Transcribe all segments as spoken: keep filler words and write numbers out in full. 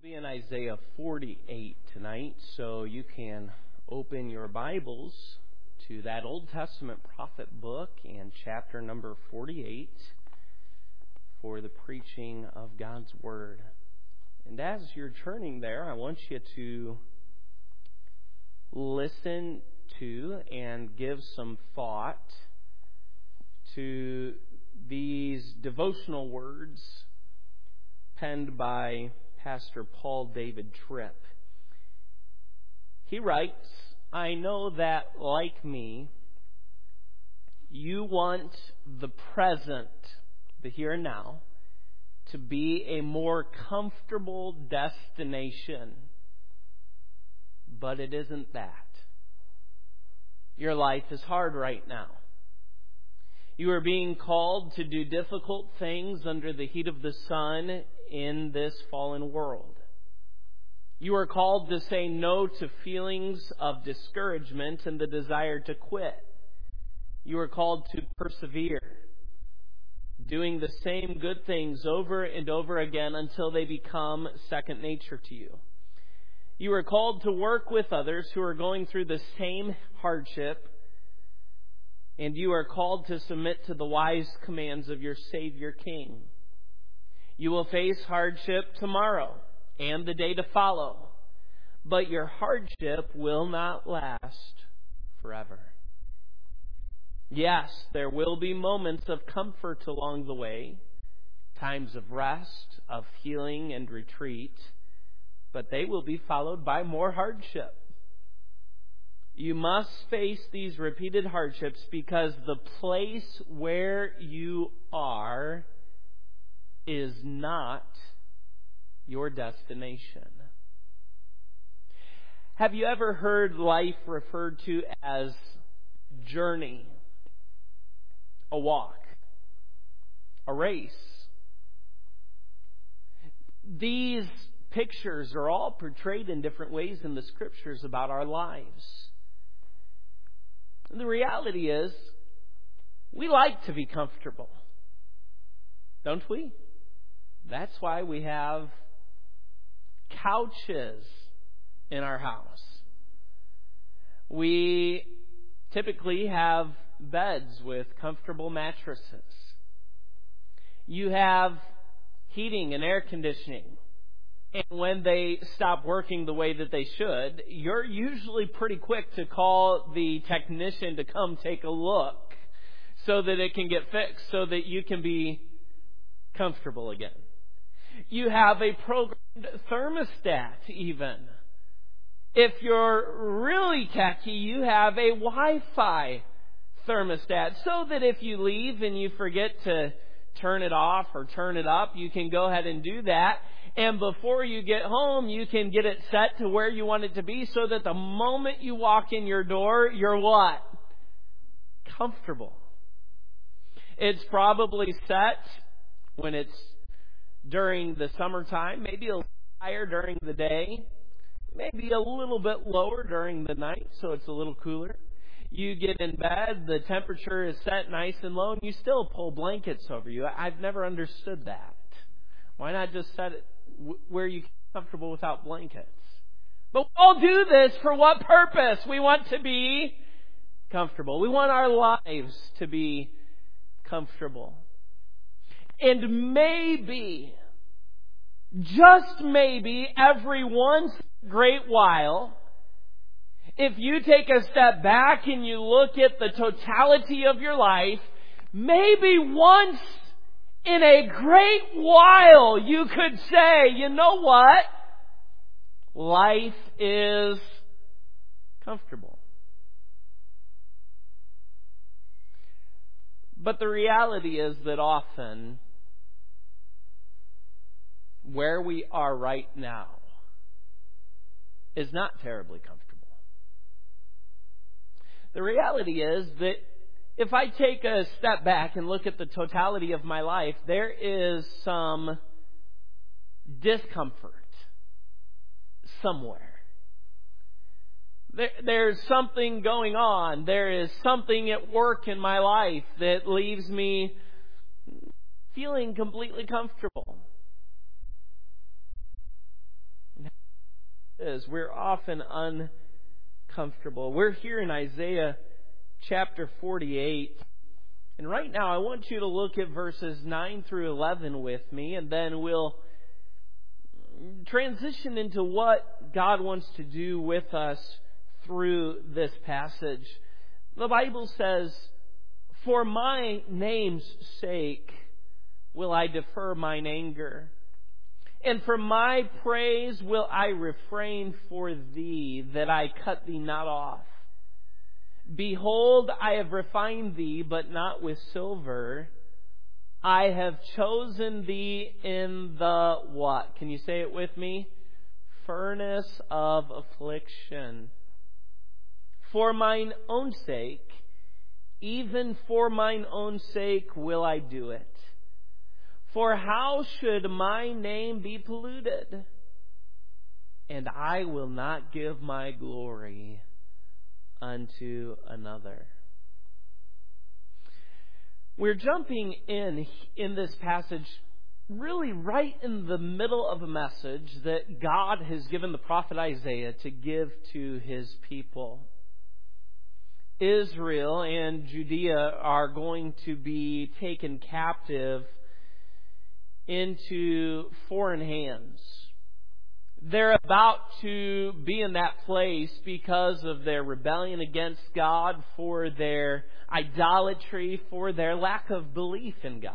Be in Isaiah forty-eight tonight, so you can open your Bibles to that Old Testament prophet book and chapter number forty-eight for the preaching of God's Word. And as you're turning there, I want you to listen to and give some thought to these devotional words penned by Pastor Paul David Tripp. He writes, "I know that, like me, you want the present, the here and now, to be a more comfortable destination. But it isn't that. Your life is hard right now. You are being called to do difficult things under the heat of the sun in this fallen world. You are called to say no to feelings of discouragement and the desire to quit. You are called to persevere, doing the same good things over and over again until they become second nature to you. You are called to work with others who are going through the same hardship, and you are called to submit to the wise commands of your Savior King. You will face hardship tomorrow and the day to follow, but your hardship will not last forever. Yes, there will be moments of comfort along the way, times of rest, of healing and retreat, but they will be followed by more hardship. You must face these repeated hardships because the place where you are is not your destination." Have you ever heard life referred to as journey, a walk, a race? These pictures are all portrayed in different ways in the Scriptures about our lives. The reality is, we like to be comfortable, don't we? That's why we have couches in our house. We typically have beds with comfortable mattresses. You have heating and air conditioning. And when they stop working the way that they should, you're usually pretty quick to call the technician to come take a look so that it can get fixed, so that you can be comfortable again. You have a programmed thermostat even. If you're really techy, you have a Wi-Fi thermostat so that if you leave and you forget to turn it off or turn it up, you can go ahead and do that. And before you get home, you can get it set to where you want it to be so that the moment you walk in your door, you're what? Comfortable. It's probably set when it's during the summertime, maybe a little higher during the day, maybe a little bit lower during the night, so it's a little cooler. You get in bed, the temperature is set nice and low, and you still pull blankets over you. I've never understood that. Why not just set it where you're comfortable without blankets? But we all do this for what purpose? We want to be comfortable. We want our lives to be comfortable. And maybe, just maybe, every once in a great while, if you take a step back and you look at the totality of your life, maybe once in a great while you could say, you know what? Life is comfortable. But the reality is that often, where we are right now is not terribly comfortable. The reality is that if I take a step back and look at the totality of my life, there is some discomfort somewhere. There, there's something going on. There is something at work in my life that leaves me feeling completely comfortable. is. We're often uncomfortable. We're here in Isaiah chapter forty-eight. And right now I want you to look at verses nine through eleven with me, and then we'll transition into what God wants to do with us through this passage. The Bible says, "For my name's sake will I defer mine anger, and for my praise will I refrain for thee, that I cut thee not off. Behold, I have refined thee, but not with silver. I have chosen thee in the" what? Can you say it with me? "Furnace of affliction. For mine own sake, even for mine own sake will I do it. For how should my name be polluted? And I will not give my glory unto another." We're jumping in in this passage really right in the middle of a message that God has given the prophet Isaiah to give to his people. Israel and Judea are going to be taken captive into foreign hands. They're about to be in that place because of their rebellion against God, for their idolatry, for their lack of belief in God.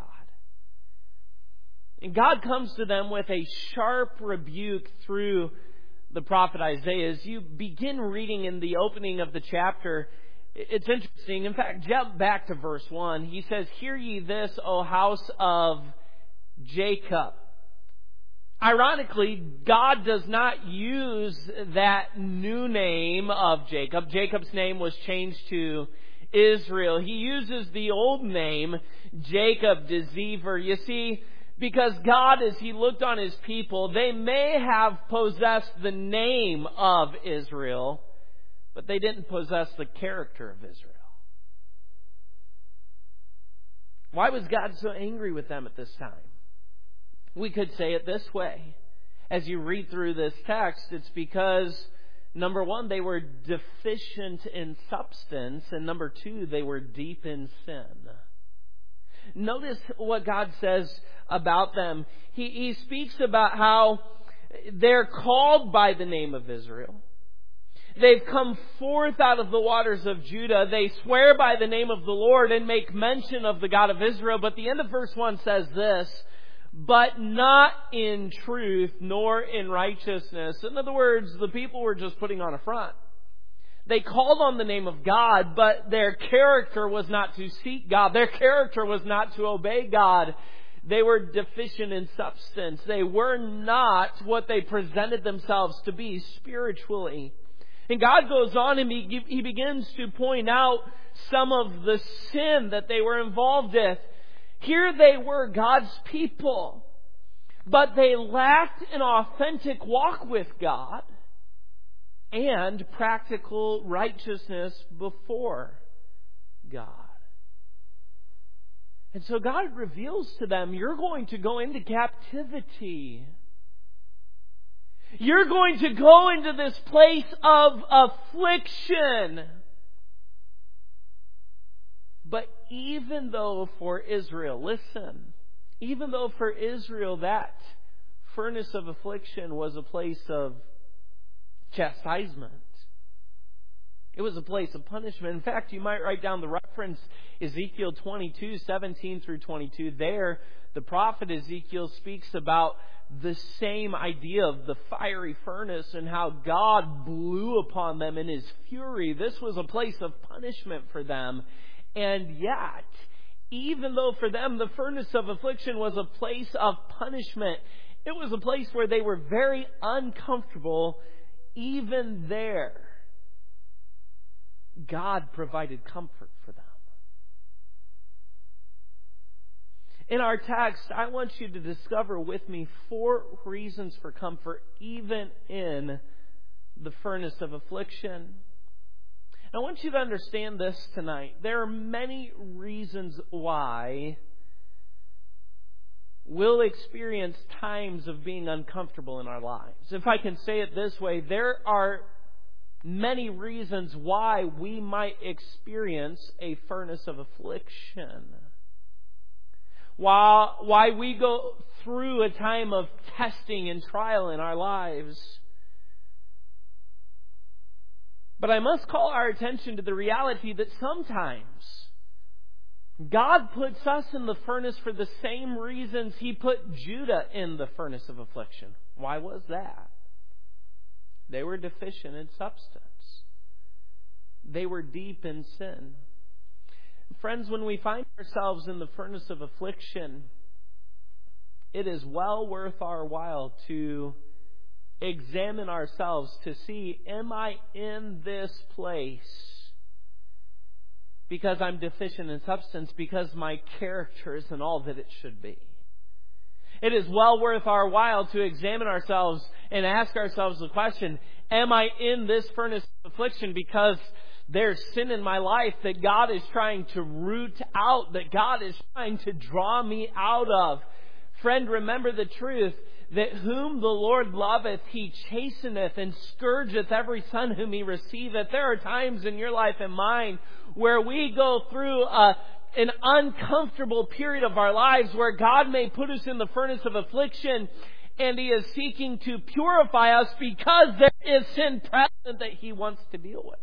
And God comes to them with a sharp rebuke through the prophet Isaiah. As you begin reading in the opening of the chapter, it's interesting. In fact, jump back to verse one. He says, "Hear ye this, O house of Jacob." Ironically, God does not use that new name of Jacob. Jacob's name was changed to Israel. He uses the old name, Jacob Deceiver. You see, because God, as He looked on His people, they may have possessed the name of Israel, but they didn't possess the character of Israel. Why was God so angry with them at this time? We could say it this way. As you read through this text, it's because, number one, they were deficient in substance, and number two, they were deep in sin. Notice what God says about them. He, he speaks about how they're called by the name of Israel. They've come forth out of the waters of Judah. They swear by the name of the Lord and make mention of the God of Israel. But the end of verse one says this, "But not in truth nor in righteousness." In other words, the people were just putting on a front. They called on the name of God, but their character was not to seek God. Their character was not to obey God. They were deficient in substance. They were not what they presented themselves to be spiritually. And God goes on and he, he begins to point out some of the sin that they were involved with. Here they were God's people, but they lacked an authentic walk with God and practical righteousness before God. And so God reveals to them, you're going to go into captivity. You're going to go into this place of affliction. But even though for Israel, listen, even though for Israel that furnace of affliction was a place of chastisement, it was a place of punishment. In fact, you might write down the reference, Ezekiel twenty-two, seventeen through twenty-two. There, the prophet Ezekiel speaks about the same idea of the fiery furnace and how God blew upon them in His fury. This was a place of punishment for them. And yet, even though for them the furnace of affliction was a place of punishment, it was a place where they were very uncomfortable. Even there, God provided comfort for them. In our text, I want you to discover with me four reasons for comfort, even in the furnace of affliction. I want you to understand this tonight. There are many reasons why we'll experience times of being uncomfortable in our lives. If I can say it this way, there are many reasons why we might experience a furnace of affliction. Why, why we go through a time of testing and trial in our lives. But I must call our attention to the reality that sometimes God puts us in the furnace for the same reasons He put Judah in the furnace of affliction. Why was that? They were deficient in substance. They were deep in sin. Friends, when we find ourselves in the furnace of affliction, it is well worth our while to examine ourselves to see, am I in this place because I'm deficient in substance, because my character isn't all that it should be? It is well worth our while to examine ourselves and ask ourselves the question, am I in this furnace of affliction because there's sin in my life that God is trying to root out, that God is trying to draw me out of? Friend, remember the truth, that whom the Lord loveth, He chasteneth, and scourgeth every son whom He receiveth. There are times in your life and mine where we go through a an uncomfortable period of our lives where God may put us in the furnace of affliction, and He is seeking to purify us because there is sin present that He wants to deal with.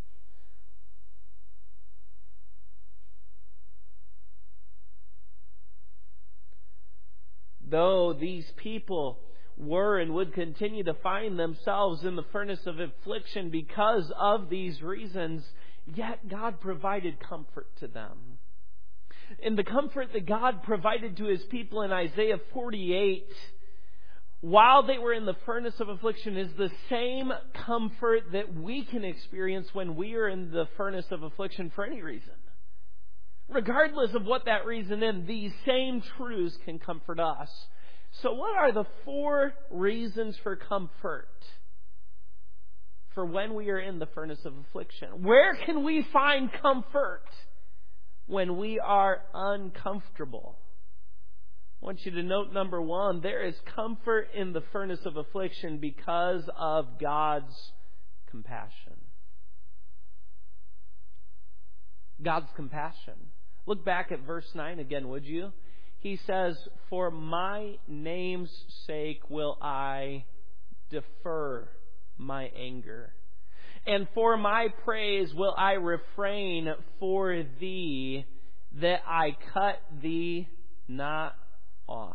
Though these people were and would continue to find themselves in the furnace of affliction because of these reasons, yet God provided comfort to them. And the comfort that God provided to His people in Isaiah forty-eight, while they were in the furnace of affliction, is the same comfort that we can experience when we are in the furnace of affliction for any reason. Regardless of what that reason is, these same truths can comfort us. So what are the four reasons for comfort for when we are in the furnace of affliction? Where can we find comfort when we are uncomfortable? I want you to note number one, there is comfort in the furnace of affliction because of God's compassion. God's compassion. Look back at verse nine again, would you? He says, for my name's sake will I defer my anger, and for my praise will I refrain for thee, that I cut thee not off.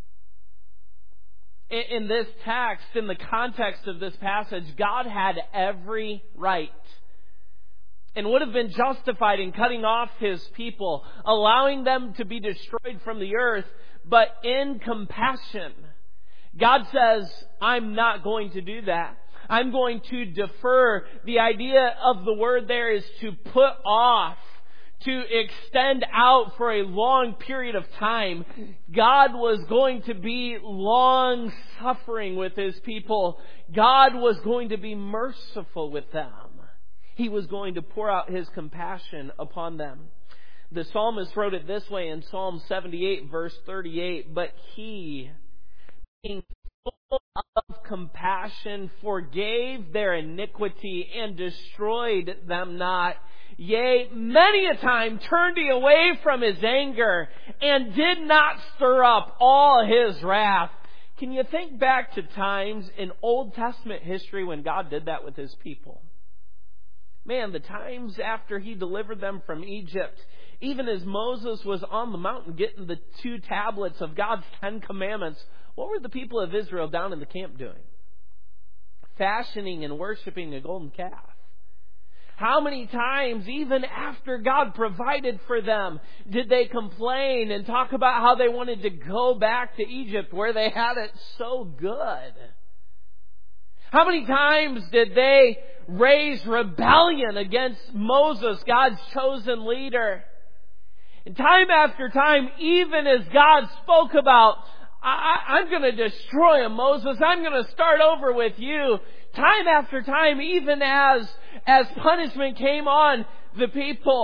In this text, in the context of this passage, God had every right and would have been justified in cutting off His people, allowing them to be destroyed from the earth. But in compassion, God says, I'm not going to do that. I'm going to defer. The idea of the word there is to put off, to extend out for a long period of time. God was going to be long suffering with His people. God was going to be merciful with them. He was going to pour out His compassion upon them. The psalmist wrote it this way in Psalm seventy-eight, verse thirty-eight. But He, being full of compassion, forgave their iniquity and destroyed them not. Yea, many a time turned He away from His anger and did not stir up all His wrath. Can you think back to times in Old Testament history when God did that with His people? Man, the times after He delivered them from Egypt, even as Moses was on the mountain getting the two tablets of God's Ten Commandments, what were the people of Israel down in the camp doing? Fashioning and worshiping a golden calf. How many times, even after God provided for them, did they complain and talk about how they wanted to go back to Egypt where they had it so good? How many times did they raise rebellion against Moses, God's chosen leader? And time after time, even as God spoke about, I, I'm going to destroy him, Moses. I'm going to start over with you. Time after time, even as, as punishment came on the people,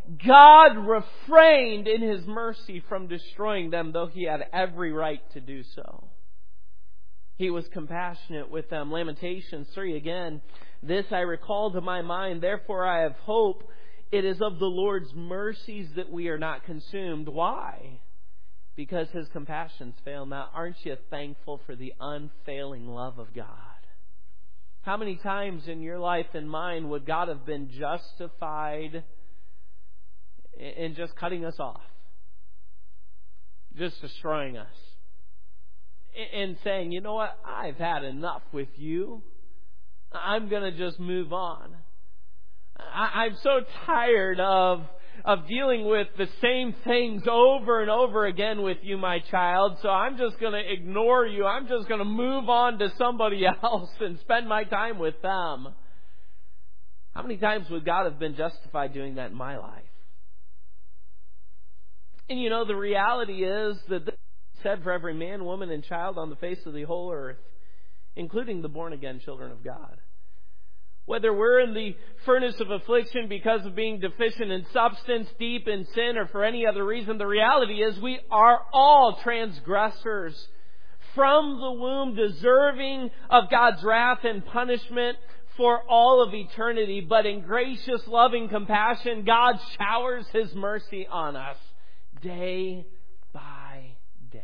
God refrained in His mercy from destroying them, though He had every right to do so. He was compassionate with them. Lamentations three again. This I recall to my mind, therefore I have hope. It is of the Lord's mercies that we are not consumed. Why? Because His compassions fail not. Aren't you thankful for the unfailing love of God? How many times in your life and mine would God have been justified in just cutting us off? Just destroying us? And saying, you know what, I've had enough with you. I'm going to just move on. I, I'm so tired of of dealing with the same things over and over again with you, my child. So I'm just going to ignore you. I'm just going to move on to somebody else and spend my time with them. How many times would God have been justified doing that in my life? And you know, the reality is that this is said for every man, woman, and child on the face of the whole earth, including the born-again children of God. Whether we're in the furnace of affliction because of being deficient in substance, deep in sin, or for any other reason, the reality is we are all transgressors from the womb, deserving of God's wrath and punishment for all of eternity. But in gracious, loving compassion, God showers His mercy on us day by day.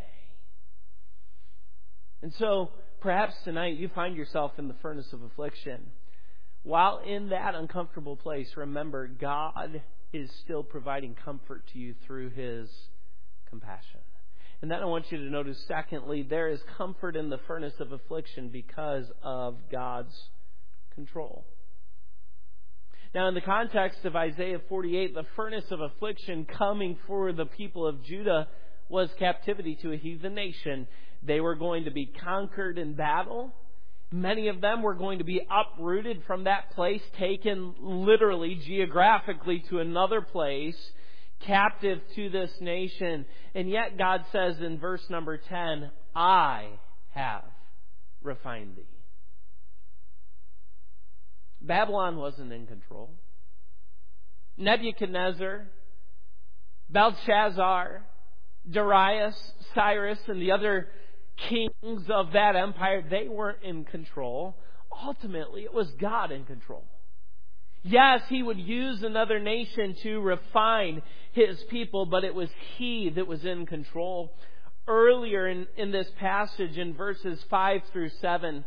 And so, perhaps tonight you find yourself in the furnace of affliction. While in that uncomfortable place, remember, God is still providing comfort to you through His compassion. And then I want you to notice, secondly, there is comfort in the furnace of affliction because of God's control. Now, in the context of Isaiah forty-eight, the furnace of affliction coming for the people of Judah was captivity to a heathen nation. They were going to be conquered in battle. Many of them were going to be uprooted from that place, taken literally, geographically to another place, captive to this nation. And yet God says in verse number ten, I have refined thee. Babylon wasn't in control. Nebuchadnezzar, Belshazzar, Darius, Cyrus, and the other kings of that empire, they weren't in control. Ultimately, it was God in control. Yes, He would use another nation to refine His people, but it was He that was in control. Earlier in, in this passage, in verses five through seven,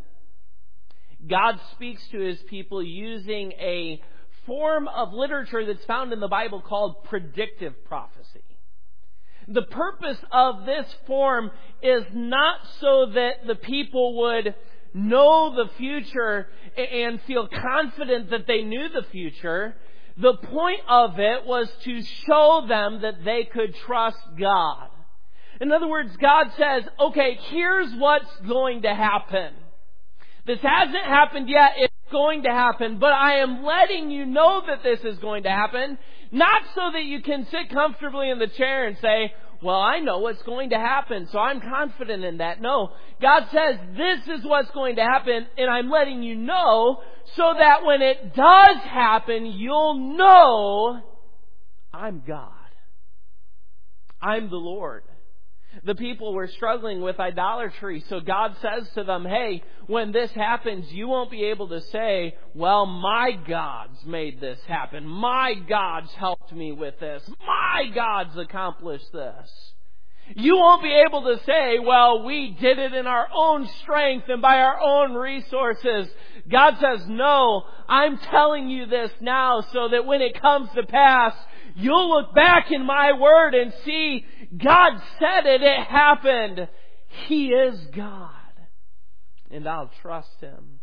God speaks to His people using a form of literature that's found in the Bible called predictive prophecy. The purpose of this form is not so that the people would know the future and feel confident that they knew the future. The point of it was to show them that they could trust God. In other words, God says, okay, here's what's going to happen. This hasn't happened yet. It's going to happen. But I am letting you know that this is going to happen. Not so that you can sit comfortably in the chair and say, well, I know what's going to happen, so I'm confident in that. No, God says this is what's going to happen, and I'm letting you know so that when it does happen, you'll know I'm God. I'm the Lord. The people were struggling with idolatry, so God says to them, hey, when this happens, you won't be able to say, well, my gods made this happen. My gods helped me with this. My gods accomplished this. You won't be able to say, well, we did it in our own strength and by our own resources. God says, no, I'm telling you this now so that when it comes to pass, you'll look back in my word and see God said it, it happened. He is God. And I'll trust Him.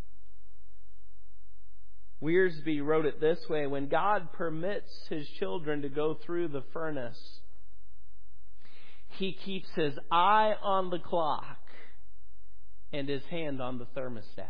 Wiersbe wrote it this way: when God permits His children to go through the furnace, He keeps His eye on the clock and His hand on the thermostat.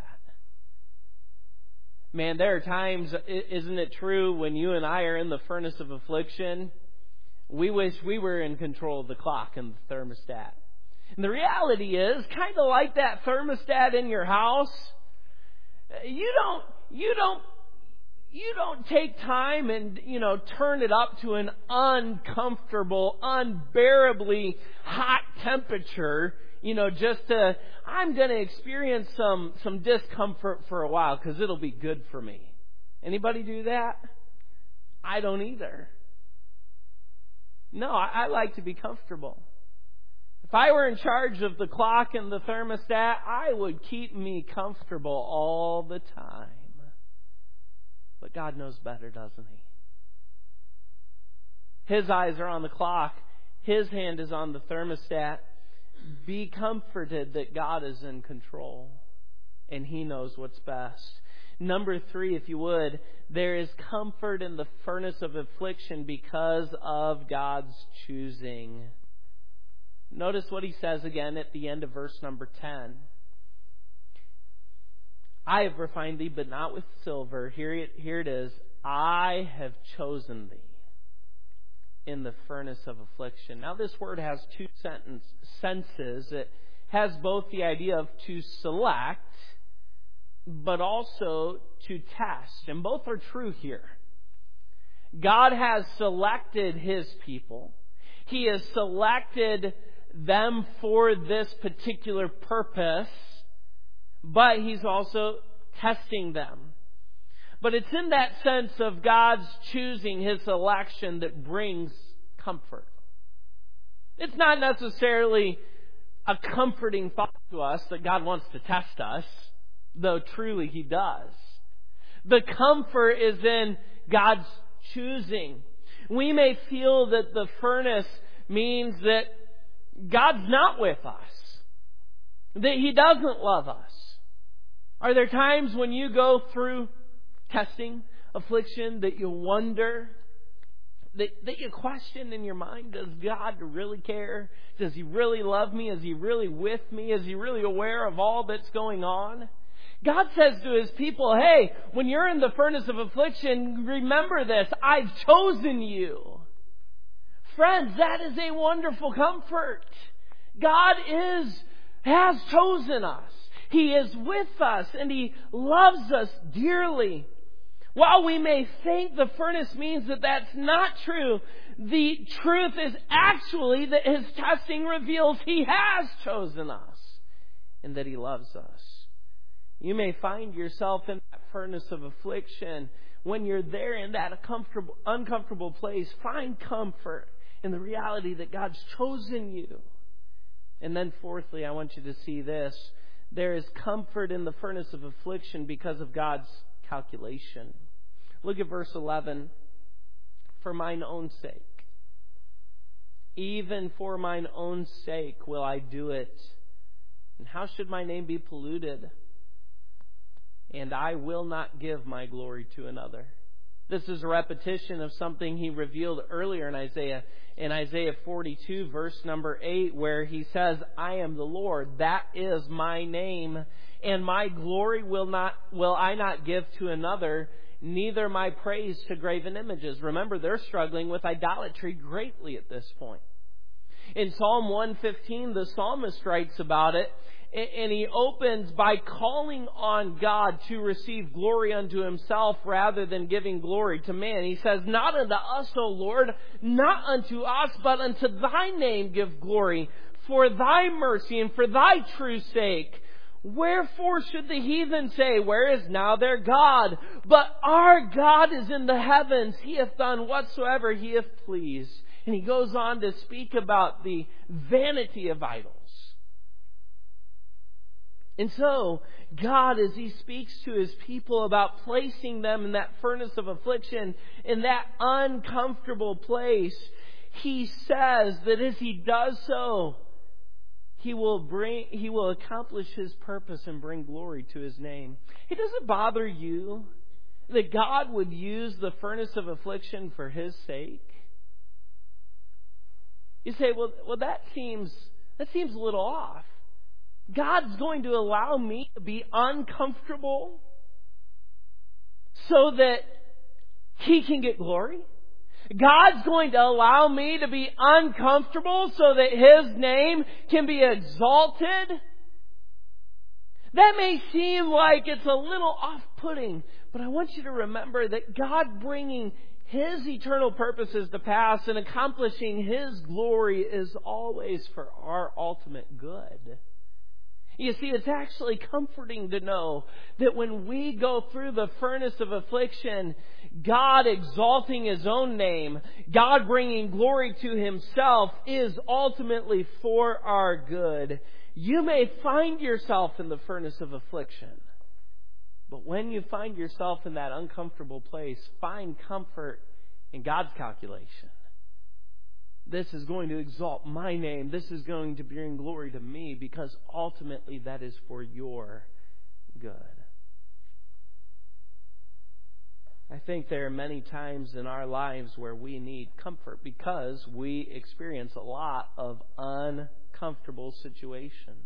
Man, there are times, isn't it true, when you and I are in the furnace of affliction, we wish we were in control of the clock and the thermostat. And the reality is, kind of like that thermostat in your house, you don't, you don't, you don't take time and, you know, turn it up to an uncomfortable, unbearably hot temperature, you know, just to, I'm going to experience some, some discomfort for a while because it'll be good for me. Anybody do that? I don't either. No, I, I like to be comfortable. If I were in charge of the clock and the thermostat, I would keep me comfortable all the time. But God knows better, doesn't He? His eyes are on the clock. His hand is on the thermostat. Be comforted that God is in control and He knows what's best. Number three, if you would, there is comfort in the furnace of affliction because of God's choosing. Notice what He says again at the end of verse number ten. I have refined thee, but not with silver. Here it, here it is. I have chosen thee in the furnace of affliction. Now this word has two sentence, senses. It has both the idea of to select, but also to test. And both are true here. God has selected His people. He has selected them for this particular purpose, but He's also testing them. But it's in that sense of God's choosing, His selection, that brings comfort. It's not necessarily a comforting thought to us that God wants to test us, though truly He does. The comfort is in God's choosing. We may feel that the furnace means that God's not with us, that He doesn't love us. Are there times when you go through testing, affliction, that you wonder, that, that you question in your mind, does God really care? Does He really love me? Is He really with me? Is He really aware of all that's going on? God says to His people, hey, when you're in the furnace of affliction, remember this, I've chosen you. Friends, that is a wonderful comfort. God is, has chosen us. He is with us and He loves us dearly. While we may think the furnace means that that's not true, the truth is actually that His testing reveals He has chosen us and that He loves us. You may find yourself in that furnace of affliction. When you're there in that uncomfortable, uncomfortable place, find comfort in the reality that God's chosen you. And then fourthly, I want you to see this. There is comfort in the furnace of affliction because of God's calculation. Look at verse eleven. For mine own sake, even for mine own sake will I do it. And how should my name be polluted? And I will not give my glory to another. This is a repetition of something He revealed earlier in Isaiah. In Isaiah forty-two, verse number eight, where He says, I am the Lord, that is my name, and my glory will not will I not give to another, neither my praise to graven images. Remember, they're struggling with idolatry greatly at this point. In Psalm one fifteen, the psalmist writes about it, and he opens by calling on God to receive glory unto Himself rather than giving glory to man. He says, not unto us, O Lord, not unto us, but unto Thy name give glory, for Thy mercy and for Thy true sake. Wherefore should the heathen say, where is now their God? But our God is in the heavens. He hath done whatsoever He hath pleased. And he goes on to speak about the vanity of idols. And so, God, as He speaks to His people about placing them in that furnace of affliction, in that uncomfortable place, He says that as He does so, He will bring, He will accomplish His purpose and bring glory to His name. It doesn't bother you that God would use the furnace of affliction for His sake? You say, well, well that seems that seems a little off. God's going to allow me to be uncomfortable so that He can get glory? God's going to allow me to be uncomfortable so that His name can be exalted? That may seem like it's a little off-putting, but I want you to remember that God bringing His eternal purposes to pass and accomplishing His glory is always for our ultimate good. You see, it's actually comforting to know that when we go through the furnace of affliction, God exalting His own name, God bringing glory to Himself is ultimately for our good. You may find yourself in the furnace of affliction, but when you find yourself in that uncomfortable place, find comfort in God's calculation. This is going to exalt my name. This is going to bring glory to me, because ultimately that is for your good. I think there are many times in our lives where we need comfort because we experience a lot of uncomfortable situations.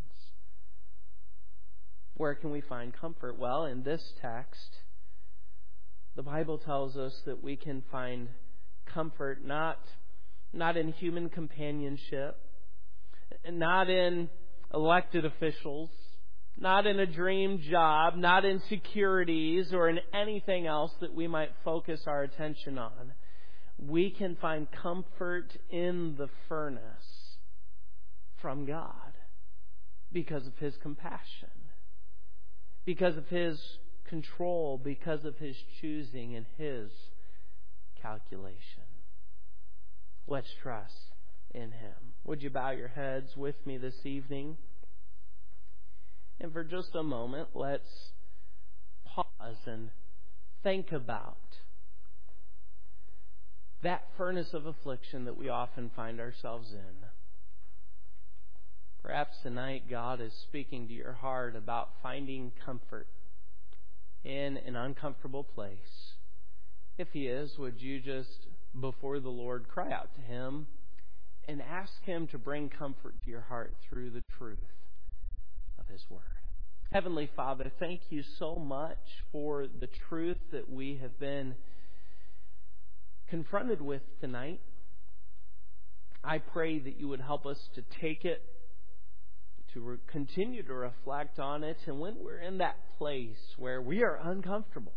Where can we find comfort? Well, in this text, the Bible tells us that we can find comfort not Not in human companionship, not in elected officials, not in a dream job, not in securities or in anything else that we might focus our attention on. We can find comfort in the furnace from God because of His compassion, because of His control, because of His choosing and His calculation. Let's trust in Him. Would you bow your heads with me this evening? And for just a moment, let's pause and think about that furnace of affliction that we often find ourselves in. Perhaps tonight God is speaking to your heart about finding comfort in an uncomfortable place. If He is, would you just, before the Lord, cry out to Him and ask Him to bring comfort to your heart through the truth of His Word. Heavenly Father, thank You so much for the truth that we have been confronted with tonight. I pray that You would help us to take it, to re- continue to reflect on it, and when we're in that place where we are uncomfortable,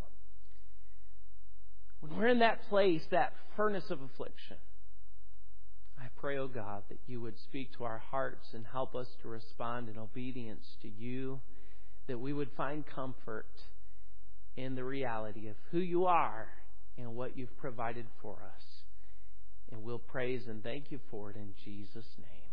when we're in that place, that furnace of affliction, I pray, oh God, that You would speak to our hearts and help us to respond in obedience to You, that we would find comfort in the reality of who You are and what You've provided for us. And we'll praise and thank You for it in Jesus' name.